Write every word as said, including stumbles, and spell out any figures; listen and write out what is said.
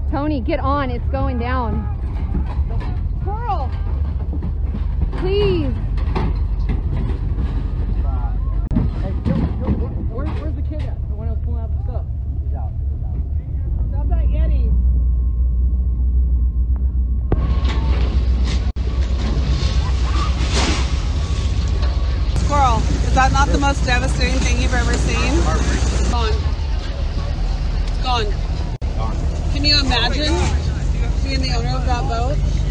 Tony, get on. It's going down. Squirrel. Please. Hey, where, where's the kid at? The one that was pulling out the stuff. He's out. He's out. Stop that Yeti. Squirrel. Is that not the most devastating thing you've ever seen? Gone. Gone. Gone. Can you imagine being the owner of that boat?